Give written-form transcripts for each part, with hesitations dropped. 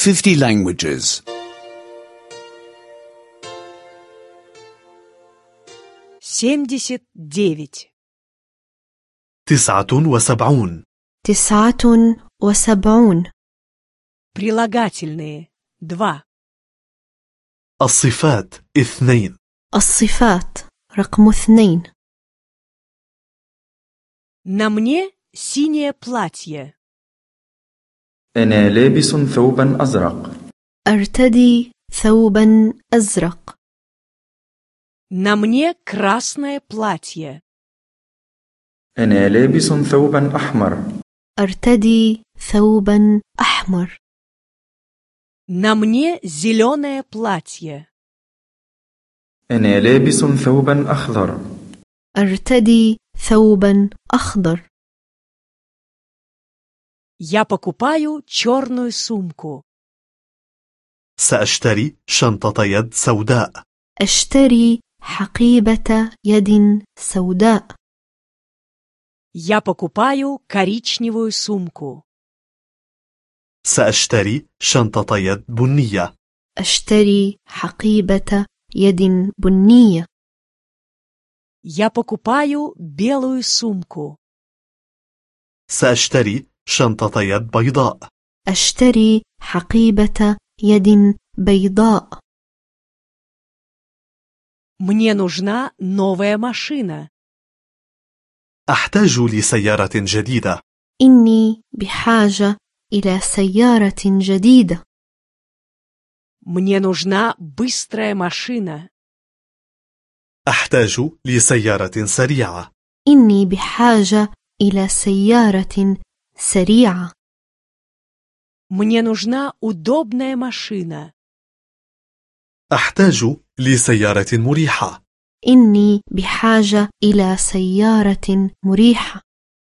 50 languages. 79. 79. 79. Прилагательные 2. الصفات 2. الصفات رقم 2. На мне синее платье. أنا لابس ثوبا أزرق. أرتدي ثوبا أزرق. На мне красное платье. أنا لابس ثوبا أحمر. أرتدي ثوبا أحمر. На мне зеленое платье. أنا لابس ثوبا أخضر. أرتدي ثوبا أخضر. Я покупаю черную сумку. سأشتري شنطة يد سوداء. أشتري حقيبة يد سوداء. Я покупаю коричневую сумку. سأشتري شنطة يد بنية. أشتري حقيبة يد بنية. Я покупаю белую сумку. سأشتري شنطة يد بيضاء. أشتري حقيبة يد بيضاء. Мне нужна новая машина. أحتاج لسيارة جديدة. إني بحاجة إلى سيارة جديدة. Мне нужна быстрая машина. أحتاج لسيارة سريعة. إني بحاجة إلى سيارة سريعة. Мне нужна удобная машина. أحتاج لسيارة مريحة. إني بحاجة إلى سيارة مريحة.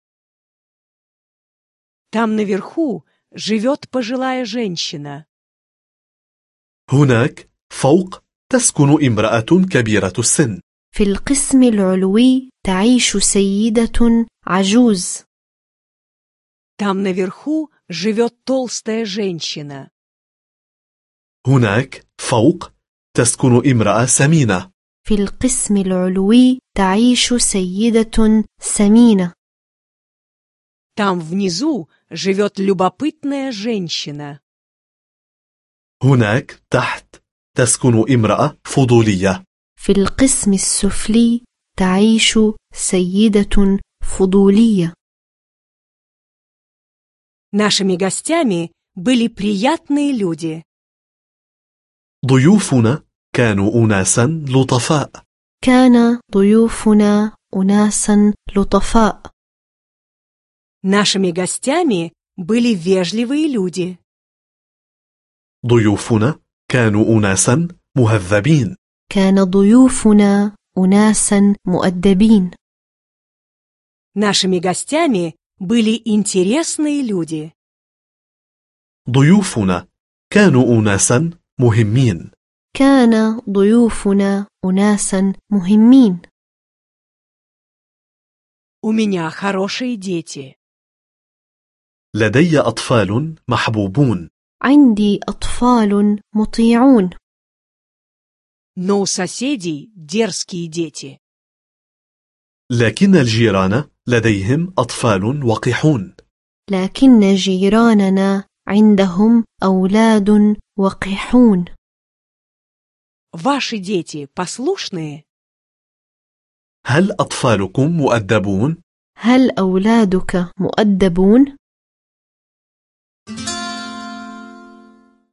Там наверху живет пожилая женщина. هناك فوق تسكن امرأة كبيرة السن. في القسم العلوي تعيش سيدة عجوز. Там наверху живет толстая женщина. هناك فوق تسكن امرأة سمينة. في القسم العلوي تعيش سيدة سمينة. Там внизу живет любопытная женщина. هناك تحت تسكن امرأة فضولية. في القسم السفلي تعيش سيدة فضولية. Нашими гостями были приятные люди. ضيوفنا كانوا أناسا لطفاء. كان ضيوفنا أناسا لطفاء. Нашими гостями были вежливые люди. ضيوفنا كانوا أناسا مهذبين. كان ضيوفنا أناسا مؤدبين. Нашими гостями были интересные люди. ضيوفنا كانوا أناسا مهمين. كان ضيوفنا أناسا مهمين. У меня хорошие дети. لدي أطفال محبوبون. عندي أطفال مطيعون. Но у соседей дерзкие дети. لكن الجيران لديهم أطفال وقحون. لكن جيراننا عندهم أولاد وقحون. Ваши дети послушные? هل أطفالكم مؤدبون؟ هل أولادك مؤدبون؟